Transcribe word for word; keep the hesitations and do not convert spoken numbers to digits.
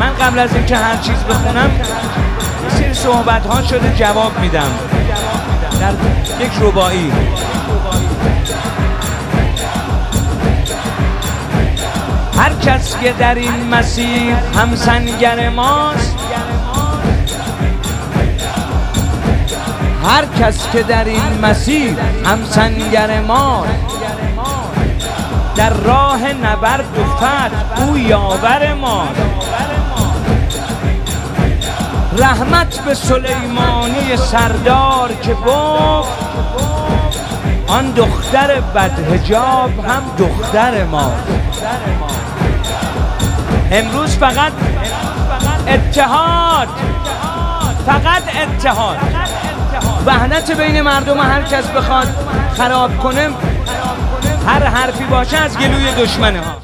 من قبل از اینکه هر چیز بخونم یه سری صحبت ها شده جواب میدم در یک رباعی. هر کس که در این مسیر همسنگر ماست، هر کس که در این مسیر همسنگر ماست، در راه نبرد و فتح او یاور ماست. رحمت به سلیمانی سردار که گفت آن دختر بدحجاب هم دختر ماست. امروز فقط اتحاد، فقط اتحاد، وحدت بین مردم. هر کس بخواد خراب کنه هر حرفی باشه از گلوی دشمنه ها.